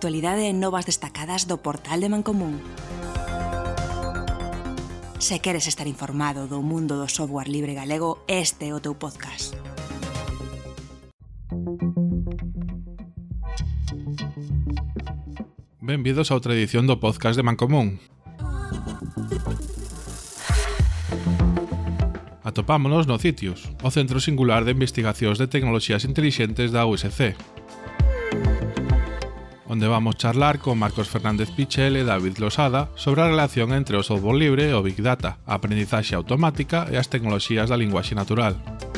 actualidade e novas destacadas do portal de Mancomún. Se queres estar informado do mundo do software libre galego, este é o teu podcast. Benvidos a outra edición do podcast de Mancomún. Atopámonos no CITIUS, o Centro Singular de Investigacións de Tecnoloxías Intelixentes da USC, onde vamos charlar con Marcos Fernández Pichel e David Losada sobre a relación entre o software libre e o Big Data, a aprendizaxe automática e as tecnoloxías da linguaxe natural.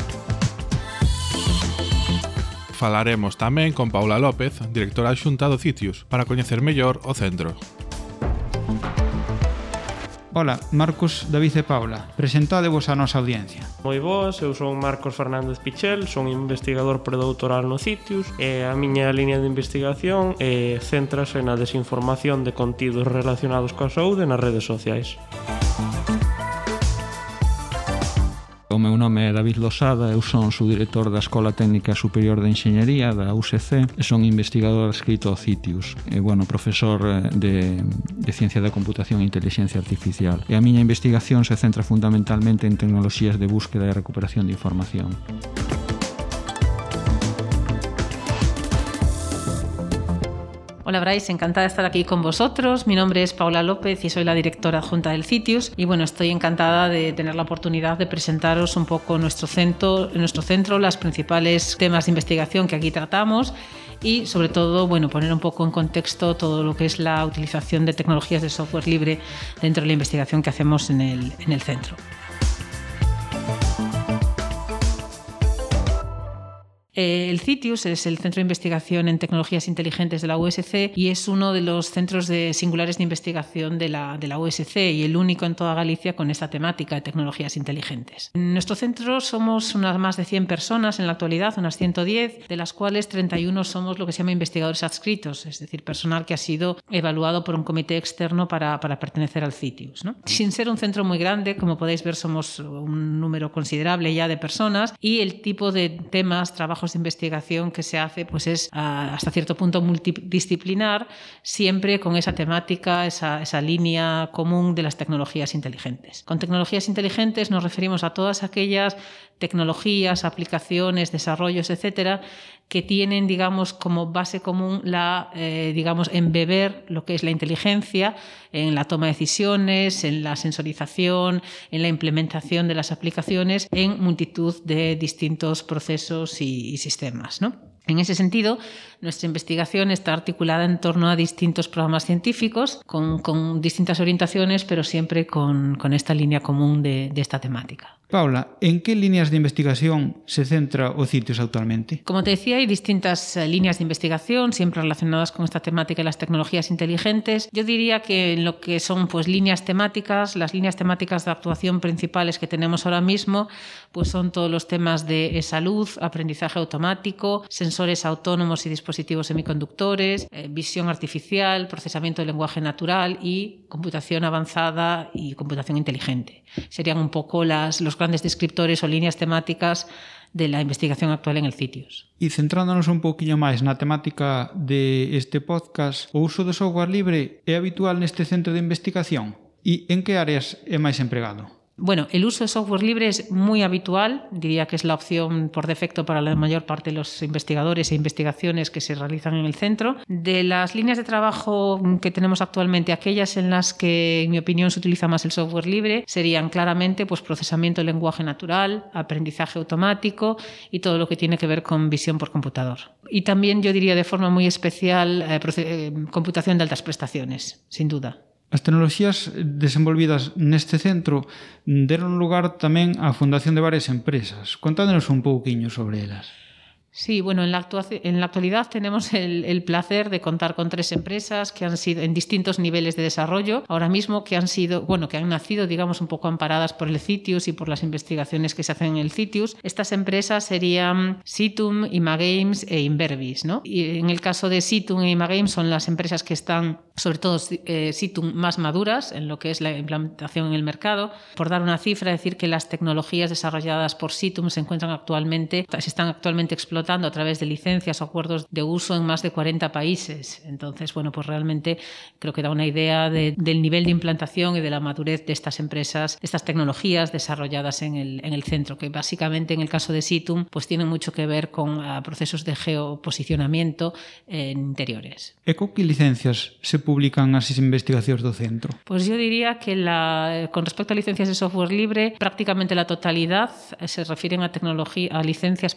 Falaremos tamén con Paula López, directora adxunta do CITIUS, para coñecer mellor o centro. Ola, Marcos, David e Paula, presentádevos á nosa audiencia. Moi boas, eu son Marcos Fernández Pichel, son investigador predoutoral no CITIUS e a miña liña de investigación céntrase na desinformación de contidos relacionados coa saúde nas redes sociais. O meu nome é David Losada, eu son subdirector da Escola Técnica Superior de Enxeñería da USC e son investigador adscrito ao CITIUS e, profesor de Ciencia da Computación e Inteligencia Artificial. E a miña investigación se centra fundamentalmente en tecnoloxías de búsqueda e recuperación de información. Hola Brais, encantada de estar aquí con vosotros. Mi nombre es Paula López y soy la directora adjunta del CITIUS y estoy encantada de tener la oportunidad de presentaros un poco nuestro centro, los principales temas de investigación que aquí tratamos y sobre todo, poner un poco en contexto todo lo que es la utilización de tecnologías de software libre dentro de la investigación que hacemos en el centro. El CITIUS es el Centro de Investigación en Tecnologías Inteligentes de la USC y es uno de los centros singulares de investigación de la USC y el único en toda Galicia con esta temática de tecnologías inteligentes. En nuestro centro somos unas más de 100 personas en la actualidad, unas 110, de las cuales 31 somos lo que se llama investigadores adscritos, es decir, personal que ha sido evaluado por un comité externo para pertenecer al CITIUS, ¿no? Sin ser un centro muy grande, como podéis ver, somos un número considerable ya de personas y el tipo de temas, trabajos de investigación que se hace es hasta cierto punto multidisciplinar, siempre con esa temática, esa línea común de las tecnologías inteligentes. Con tecnologías inteligentes nos referimos a todas aquellas tecnologías, aplicaciones, desarrollos, etcétera, que tienen, como base común embeber lo que es la inteligencia en la toma de decisiones, en la sensorización, en la implementación de las aplicaciones en multitud de distintos procesos y sistemas, ¿no? En ese sentido, nuestra investigación está articulada en torno a distintos programas científicos con distintas orientaciones, pero siempre con esta línea común de esta temática. Paula, en qué líneas de investigación se centra o CITIUS actualmente? Como te decía, hay distintas líneas de investigación, siempre relacionadas con esta temática de las tecnologías inteligentes. Yo diría que en lo que son líneas temáticas, las líneas temáticas de actuación principales que tenemos ahora mismo, son todos los temas de salud, aprendizaje automático, sensores autónomos y dispositivos semiconductores, visión artificial, procesamiento del lenguaje natural y computación avanzada y computación inteligente. Serían un poco los grandes descriptores o líneas temáticas de la investigación actual en el CITIUS. E centrándonos un pouquiño máis na temática de este podcast, o uso do software libre é habitual neste centro de investigación? E en que áreas é máis empregado? El uso de software libre es muy habitual, diría que es la opción por defecto para la mayor parte de los investigadores e investigaciones que se realizan en el centro. De las líneas de trabajo que tenemos actualmente, aquellas en las que, en mi opinión, se utiliza más el software libre serían claramente procesamiento del lenguaje natural, aprendizaje automático y todo lo que tiene que ver con visión por computador. Y también yo diría de forma muy especial computación de altas prestaciones, sin duda. As tecnoloxías desenvolvidas neste centro deron lugar tamén á fundación de varias empresas. Contádenos un pouquiño sobre elas. Sí, en la actualidad tenemos el placer de contar con 3 empresas que han sido en distintos niveles de desarrollo, ahora mismo que han nacido, un poco amparadas por el CITIUS y por las investigaciones que se hacen en el CITIUS. Estas empresas serían Situm, Imagames e Inverbis, ¿no? Y en el caso de Situm e Imagames son las empresas que están, sobre todo Situm, más maduras en lo que es la implementación en el mercado. Por dar una cifra, decir que las tecnologías desarrolladas por Situm se están actualmente explotando explotando a través de licencias o acuerdos de uso en más de 40 países. Entonces, bueno, pues realmente creo que da una idea del nivel de implantación y de la madurez de estas empresas, estas tecnologías desarrolladas en el centro, que básicamente en el caso de Situm pues tienen mucho que ver con procesos de geoposicionamiento en interiores. E con que licencias se publican as investigacións do centro? Pues yo diría que con respecto a licencias de software libre, prácticamente la totalidad se refieren a licencias,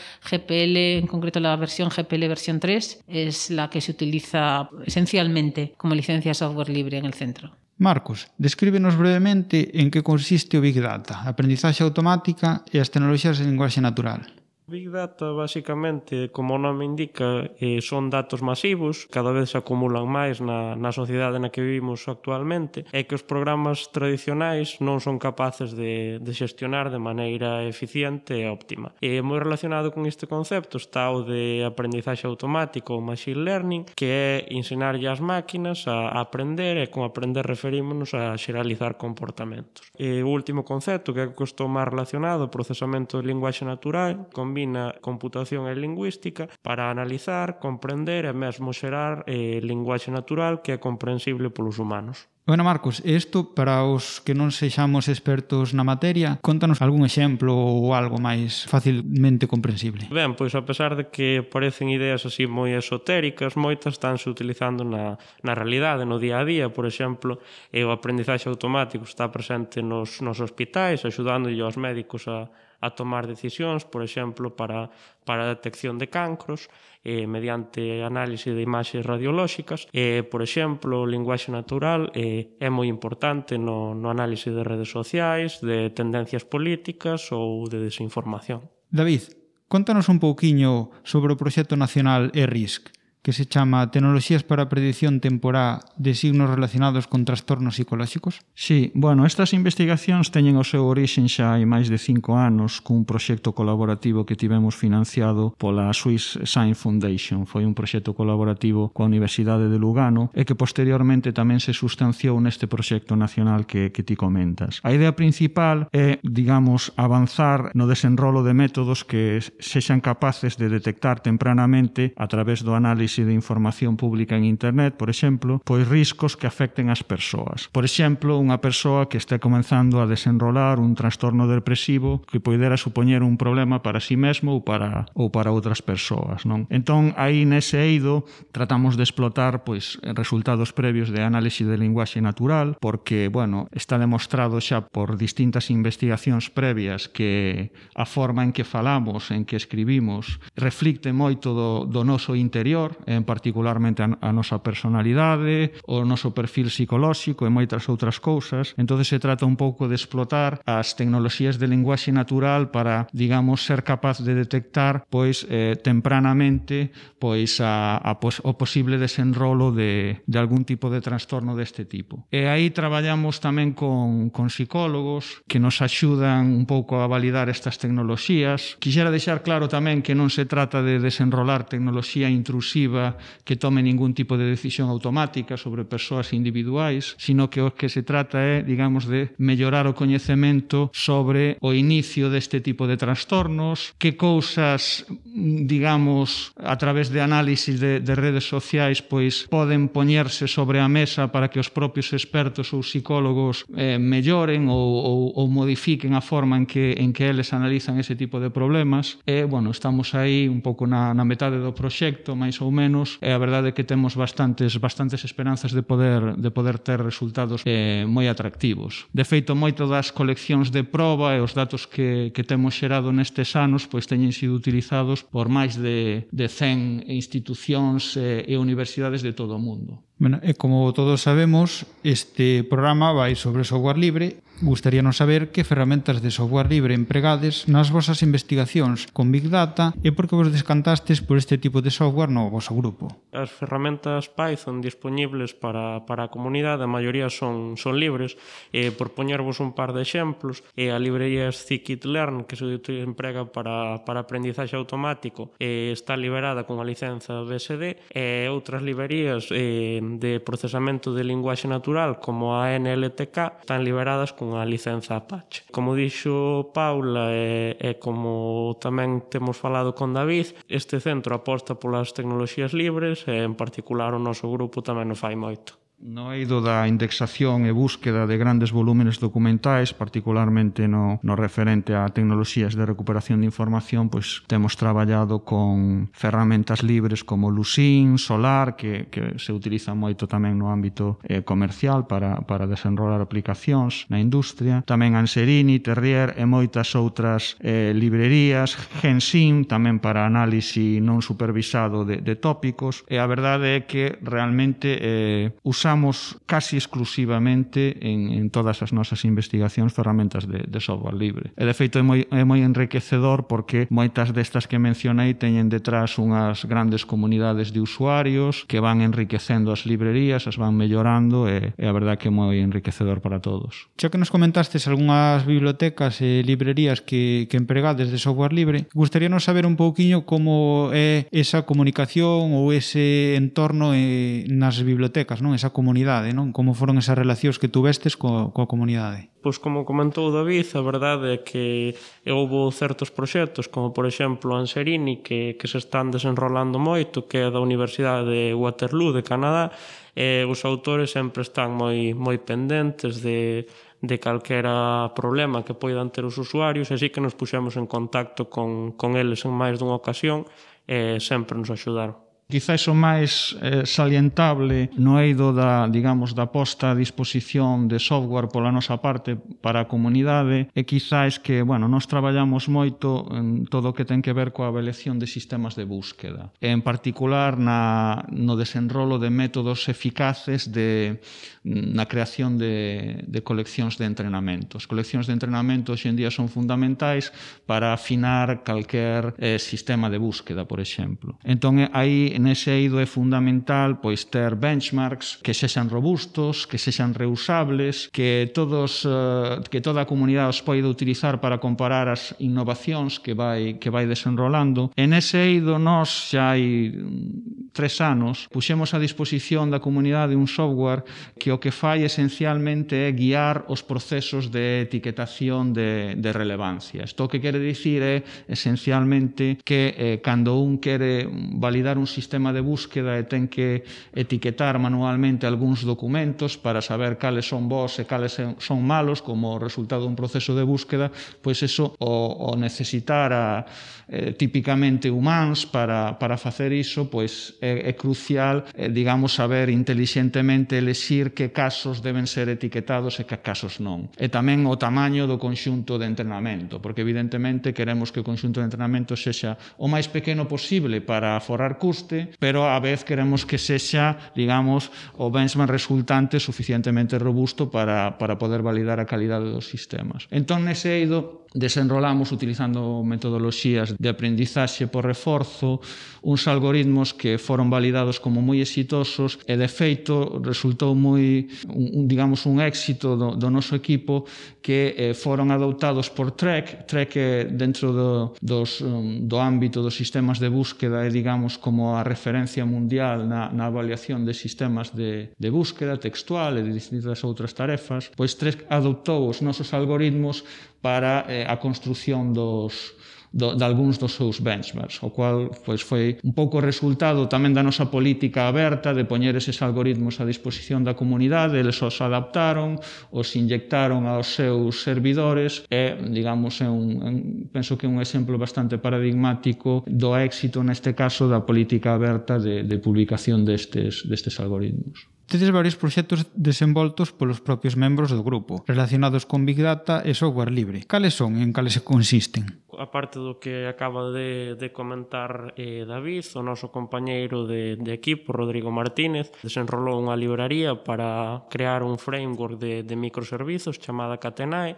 GPL, en concreto la versión GPL versión 3, es la que se utiliza esencialmente como licencia de software libre en el centro. Marcos, descríbenos brevemente en que consiste o Big Data, a aprendizaxe automática e as tecnoloxías de linguaxe natural. Big Data, basicamente, como o nome indica, son datos masivos, cada vez se acumulan máis na sociedade na que vivimos actualmente, e que os programas tradicionais non son capaces de xestionar de maneira eficiente e óptima. E moi relacionado con este concepto está o de aprendizaxe automático ou machine learning, que é ensinarlle ás máquinas a aprender, e con aprender referímonos a xeralizar comportamentos. E o último concepto, que é o que estou máis relacionado, o procesamento de linguaxe natural, combina computación e lingüística para analizar, comprender e mesmo xerar linguaxe natural que é comprensible polos humanos. Bueno, Marcos, isto para os que non sexamos expertos na materia, contanos algún exemplo ou algo máis facilmente comprensible. Ben, pois a pesar de que parecen ideas así moi esotéricas, moitas estánse utilizando na realidade, no día a día. Por exemplo, o aprendizaxe automático está presente nos hospitais, axudándolle aos médicos a tomar decisións, por exemplo, para a detección de cancros, mediante análise de imaxes radiolóxicas. Por exemplo, o linguaxe natural é moi importante no análise de redes sociais, de tendencias políticas ou de desinformación. David, contanos un pouquiño sobre o proxecto nacional ERISC, que se chama Tecnoloxías para a Predicción Temporá de Signos Relacionados con Trastornos Psicolóxicos? Sí, bueno, estas investigacións teñen o seu orixen xa hai máis de 5 anos cun proxecto colaborativo que tivemos financiado pola Swiss Science Foundation. Foi un proxecto colaborativo coa Universidade de Lugano e que posteriormente tamén se sustanciou neste proxecto nacional que ti comentas. A idea principal é, digamos, avanzar no desenrolo de métodos que sexan capaces de detectar tempranamente a través do análise de información pública en internet, por exemplo, pois riscos que afecten as persoas. Por exemplo, unha persoa que este comenzando a desenrolar un trastorno depresivo que poidera supoñer un problema para si mesmo ou para outras persoas, non? Entón, aí nese eido tratamos de explotar pois resultados previos de análise de linguaxe natural, porque, bueno, está demostrado xa por distintas investigacións previas que a forma en que falamos, en que escribimos, reflicte moito do noso interior, particularmente a nosa personalidade, o noso perfil psicolóxico e moitas outras cousas. Entón se trata un pouco de explotar as tecnoloxías de linguaxe natural para, digamos, ser capaz de detectar pois tempranamente pois o posible desenrolo de algún tipo de trastorno deste tipo. E aí traballamos tamén con psicólogos que nos axudan un pouco a validar estas tecnoloxías. Quixera deixar claro tamén que non se trata de desenrolar tecnoloxía intrusiva que tome ningún tipo de decisión automática sobre persoas individuais, sino que o que se trata é, digamos, de mellorar o coñecemento sobre o inicio deste tipo de trastornos, que cousas, digamos, a través de análisis de redes sociais, pois poden poñerse sobre a mesa para que os propios expertos ou psicólogos melloren ou modifiquen a forma en que eles analizan ese tipo de problemas. E, bueno, estamos aí un pouco na metade do proxecto, máis ou menos, e a verdade é que temos bastantes esperanzas de poder ter resultados moi atractivos. De feito, moito das coleccións de proba e os datos que temos xerado nestes anos pois teñen sido utilizados por máis de 100 institucións e universidades de todo o mundo. Bueno, e como todos sabemos, este programa vai sobre software libre. Gustaríanos saber que ferramentas de software libre empregades nas vosas investigacións con Big Data e por que vos descantastes por este tipo de software no vosso grupo. As ferramentas Python disponibles para a comunidade, a maioría son libres. Por poñervos un par de exemplos, a librería scikit-learn, que se emprega para aprendizaxe automático, está liberada con a licenza BSD, e outras librerías de procesamento de linguaxe natural como a NLTK están liberadas con cunha licenza Apache. Como dixo Paula e como tamén temos falado con David, este centro aposta polas tecnoloxías libres e en particular o noso grupo tamén o fai moito. No eido da indexación e búsqueda de grandes volúmenes documentais, particularmente no referente a tecnoloxías de recuperación de información, pois temos traballado con ferramentas libres como Lucene, Solar, que se utiliza moito tamén no ámbito comercial para desenrolar aplicacións na industria. Tamén Anserini, Terrier e moitas outras librerías. Gensim, tamén para análise non supervisado de tópicos. E a verdade é que realmente usamos casi exclusivamente en todas as nosas investigacións ferramentas de software libre. E de feito é moi enriquecedor porque moitas destas que mencionei teñen detrás unhas grandes comunidades de usuarios que van enriquecendo as librerías, as van mellorando e a verdade que é moi enriquecedor para todos. Xa que nos comentastes algunhas bibliotecas e librerías que empregades de software libre, gustaríanos saber un pouquiño como é esa comunicación ou ese entorno nas bibliotecas, non? Esa comunidade, non? Como foron esas relacións que tuvestes coa comunidade? Pois como comentou David, a verdade é que houve certos proxectos, como por exemplo Anserini, que se están desenrolando moito, que é da Universidade de Waterloo, de Canadá, e os autores sempre están moi pendentes de calquera problema que poidan ter os usuarios, e así que nos puxemos en contacto con eles en máis dunha ocasión e sempre nos axudaron. Quizás o máis salientable no eido da posta a disposición de software pola nosa parte para a comunidade é quizás que, nós traballamos moito en todo o que ten que ver coa avaliación de sistemas de búsqueda. En particular no desenrolo de métodos eficaces na creación de coleccións de entrenamento. As coleccións de entrenamento hoxe en día son fundamentais para afinar calquer sistema de búsqueda, por exemplo. Entón, aí nese eido é fundamental pois ter benchmarks que sexan robustos, que sexan reusables, que toda a comunidade os poida utilizar para comparar as innovacións que vai desenrolando. E nese eido nós xa hai 3 anos puxemos a disposición da comunidade un software que o que fai esencialmente é guiar os procesos de etiquetación de relevancia. Isto que quere dicir é esencialmente que cando un quere validar un sistema de búsqueda e ten que etiquetar manualmente algúns documentos para saber cales son bons e cales son malos como resultado dun proceso de búsqueda, pois eso o necesitar típicamente humanos para facer iso, pois é crucial, saber intelixentemente elexir que casos deben ser etiquetados e que casos non. E tamén o tamaño do conxunto de entrenamento, porque evidentemente queremos que o conxunto de entrenamento sexa o máis pequeno posible para aforrar custe, pero á vez queremos que sexa, o benchmark resultante suficientemente robusto para poder validar a calidade dos sistemas. Entón, nese eido, desenrolamos utilizando metodoloxías de aprendizaxe por reforzo, uns algoritmos que foron validados como moi exitosos e, de feito, resultou un éxito do noso equipo que foron adoptados por Trek. Trek dentro do ámbito dos sistemas de búsqueda é, como a referencia mundial na avaliación de sistemas de búsqueda textual e de distintas outras tarefas. Pois Trek adoptou os nosos algoritmos para a construción de algúns dos seus benchmarks, o cual foi un pouco resultado tamén da nosa política aberta de poñer eses algoritmos a disposición da comunidade. Eles os adaptaron, os inyectaron aos seus servidores e, penso que é un exemplo bastante paradigmático do éxito, neste caso, da política aberta de publicación destes algoritmos. Tedes varios proxectos desenvoltos polos propios membros do grupo, relacionados con Big Data e software libre. Cales son e en cales se consisten? A parte do que acaba de comentar David, o noso compañeiro de equipo, Rodrigo Martínez, desenrolou unha libraría para crear un framework de microservizos chamada Catenae,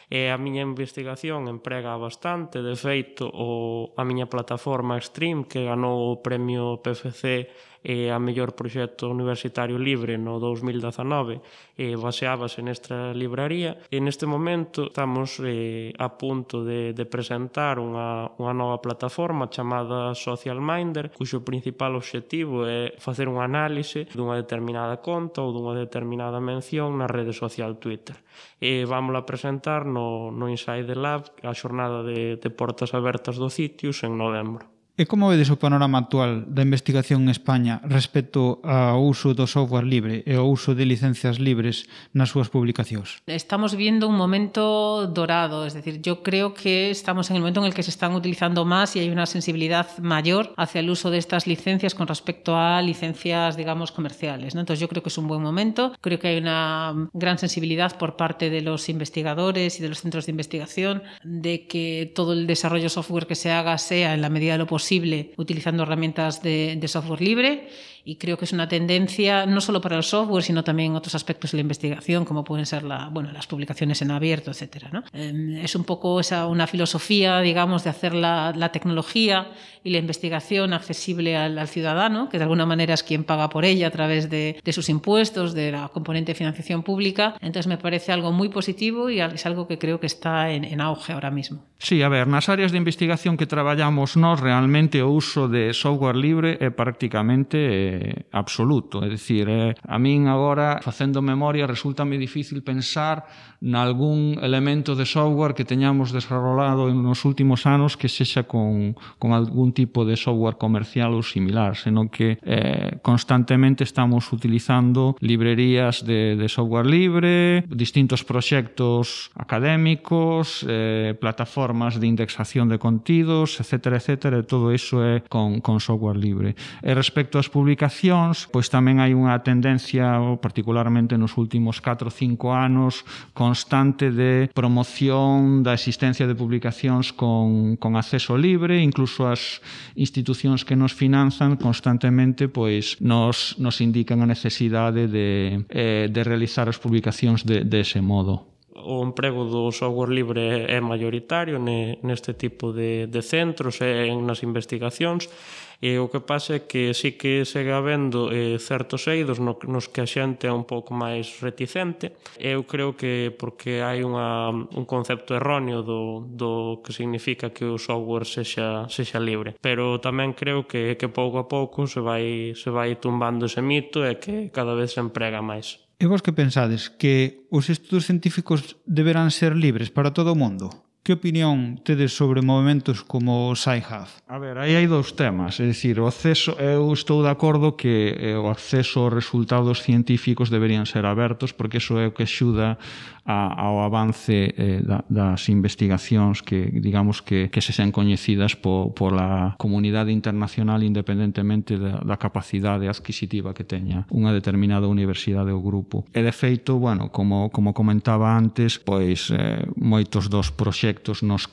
E a miña investigación emprega bastante, de feito, a miña plataforma Extreme, que ganou o premio PFC a mellor proxecto universitario libre no 2019, baseábase nesta libraría, e neste momento estamos a punto de presentar unha nova plataforma chamada Social Minder, cuxo principal obxectivo é facer un análise dunha determinada conta ou dunha determinada mención na rede social Twitter. E vámola presentar no Inside Lab, a xornada de portas abertas do Citius, en novembro. E como vedes o panorama actual da investigación en España respecto ao uso do software libre e ao uso de licencias libres nas súas publicacións? Estamos viendo un momento dorado, es decir, yo creo que estamos en el momento en el que se están utilizando más y hay una sensibilidad mayor hacia el uso de estas licencias con respecto a licencias, digamos, comerciales, ¿no? Entonces yo creo que es un buen momento, creo que hay una gran sensibilidad por parte de los investigadores y de los centros de investigación de que todo el desarrollo software que se haga sea en la medida de lo posible utilizando herramientas de software libre, y creo que es una tendencia no solo para el software, sino también en otros aspectos de la investigación, como pueden ser las publicaciones en abierto, etcétera, ¿no? Es un poco una filosofía, digamos, de hacer la tecnología y la investigación accesible al ciudadano, que de alguna manera es quien paga por ella a través de sus impuestos, de la componente de financiación pública. Entonces me parece algo muy positivo y es algo que creo que está en auge ahora mismo. Sí, a ver, nas áreas de investigación que traballamos nós, realmente o uso de software libre é prácticamente absoluto. É dicir, a min agora, facendo memoria, resulta-me difícil pensar nalgún elemento de software que teñamos desarrollado nos últimos anos que sexa con algún tipo de software comercial ou similar, senón que constantemente estamos utilizando librerías de software libre, distintos proxectos académicos, plataformas de indexación de contidos, etcétera, etcétera, e todo iso é con software libre. E respecto ás publicacións, pois tamén hai unha tendencia, particularmente nos últimos 4 ou 5 anos, constante de promoción da existencia de publicacións con acceso libre, incluso as institucións que nos finanzan constantemente pois nos indican a necesidade de realizar as publicacións dese modo. O emprego do software libre é maioritario neste tipo de centros e nas investigacións, e o que pasa é que sí que segue habendo certos eidos nos que a xente é un pouco máis reticente. Eu creo que porque hai un concepto erróneo do que significa que o software sexa libre, pero tamén creo que pouco a pouco se vai tumbando ese mito e que cada vez se emprega máis. E vos que pensades? Que os estudos científicos deberán ser libres para todo o mundo? Que opinión tedes sobre movimentos como o Sci-Hub? A ver, aí hai dous temas, é dicir, o acceso, eu estou de acordo que o acceso aos resultados científicos deberían ser abertos, porque iso é o que axuda ao avance das investigacións que, digamos, que se sean coñecidas pola comunidade internacional independentemente da capacidade adquisitiva que teña unha determinada universidade ou grupo. E de feito, bueno, como comentaba antes, pois moitos dos proxectos dos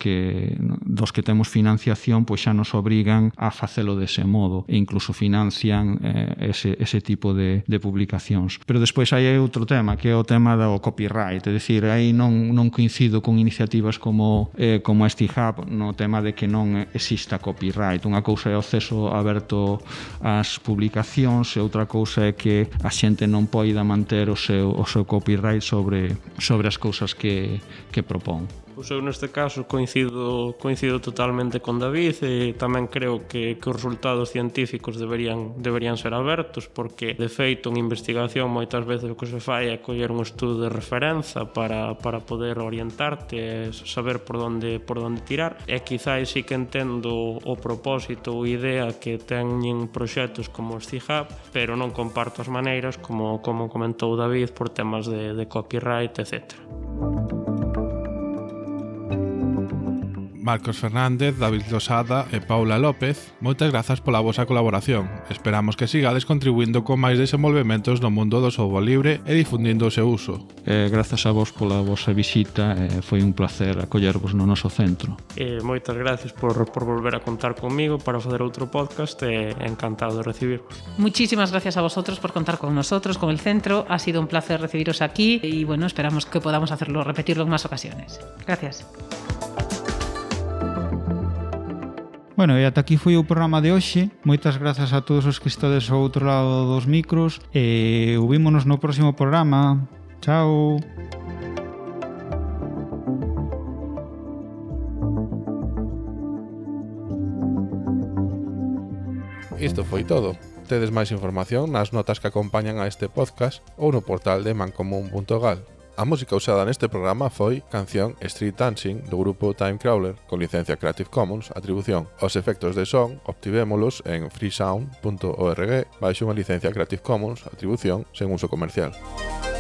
que temos financiación pois xa nos obrigan a facelo dese modo e incluso financian ese tipo de publicacións. Pero despois hai outro tema, que é o tema do copyright, é dicir, aí non coincido con iniciativas como este Hub no tema de que non exista copyright. Unha cousa é o acceso aberto ás publicacións e outra cousa é que a xente non poida manter o seu copyright sobre as cousas que propón. Pois eu neste caso coincido totalmente con David e tamén creo que os resultados científicos deberían ser abertos, porque de feito en investigación moitas veces o que se fai é coller un estudo de referenza para poder orientarte e saber por onde tirar, e quizás sí que entendo o propósito ou idea que teñen proxectos como este Hub, pero non comparto as maneiras como comentou David por temas de copyright, etc. Marcos Fernández, David Losada e Paula López, moitas grazas pola vosa colaboración. Esperamos que sigades contribuindo con máis desenvolvementos no mundo do software libre e difundindo o seu uso. Grazas a vos pola vosa visita, foi un placer acollervos no noso centro. Moitas gracias por volver a contar conmigo para facer outro podcast e encantado de recibirvos. Muchísimas gracias a vosotros por contar con nosotros, con el centro. Ha sido un placer recibiros aquí y bueno, esperamos que podamos repetirlo en más ocasiones. Gracias. Bueno, e ata aquí foi o programa de hoxe. Moitas grazas a todos os que estades ao outro lado dos micros e ouvímonos no próximo programa. Chao. Isto foi todo. Tedes máis información nas notas que acompañan a este podcast ou no portal de mancomun.gal. A música usada neste programa foi canción Street Dancing do grupo Timecrawler con licencia Creative Commons atribución. Os efectos de son obtivémolos en freesound.org baixo unha licencia Creative Commons atribución sen uso comercial.